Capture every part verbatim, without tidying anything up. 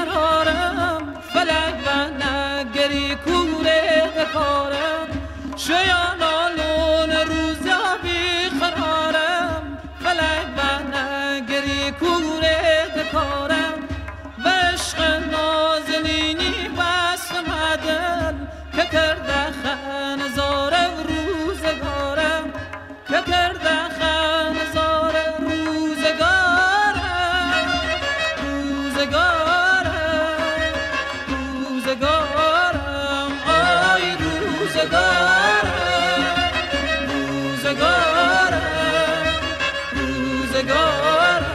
بیقرارم، فلک و نگری کوره دکارم. شیانالون روزا بیقرارم، فلک و نگری کوره دکارم. و عشق نازنینی بست مدل که کرده خنزار روزگارم، که کرده خنزار روزگارم. روزگارم روزگارم آی روزگارم. روزگارم روزگارم.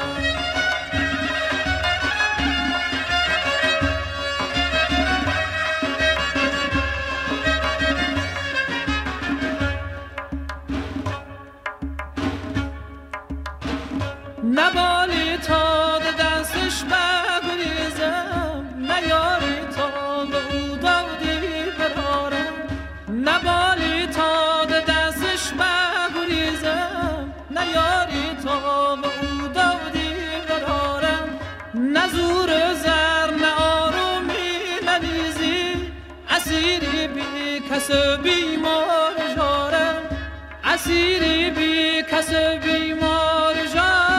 نبالی تا دستش بگریزم، نیاری تا به او دودی برارم. نبالی تا دستش بگریزم، نیاری تا به او دودی برارم. نزور زر نه آرومی نلیزی، اسیری بی کس بیمار جارم. اسیری بی کس بیمار جارم.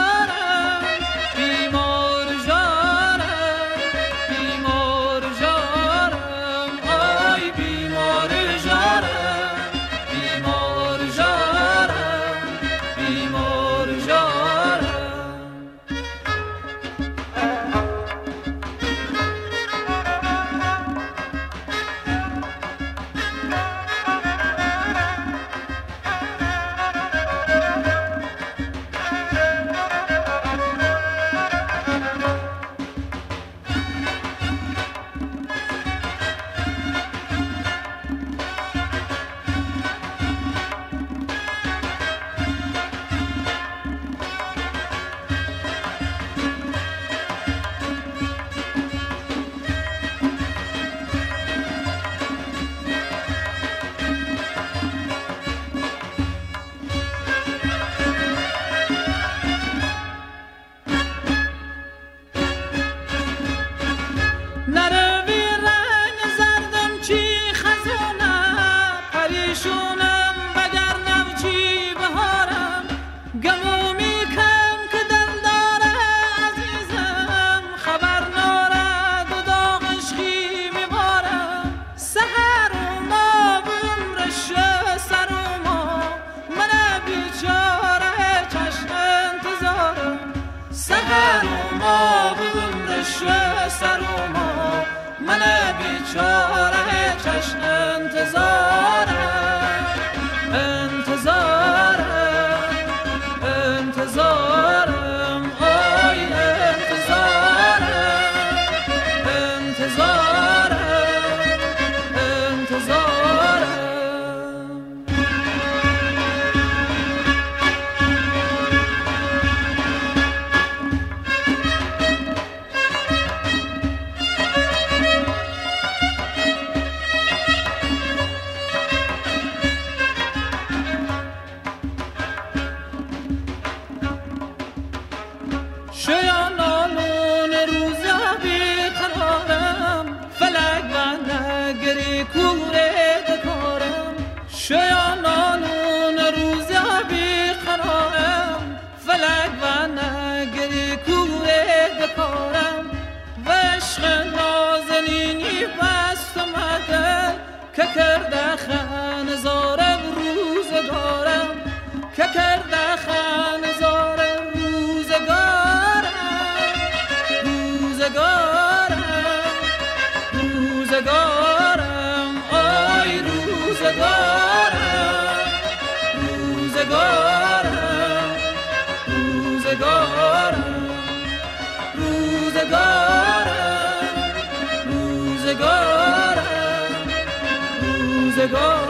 من بیچاره چشم انتظارم. انتظارم انتظارم آی انتظارم. انتظارم انتظارم. شیانالون روزا بیقرارم، فلک و نگری کوره دکارم. شیانالون روزا بیقرارم، فلک و نگری کوره دکارم. و عشق نازنینی بست مدل که کرده خنزار روزگارم، که کرده خنزار روزگارم. روزگارم آی روزگارم. روزگارم روزگارم. روزگارم روزگارم. روزگارم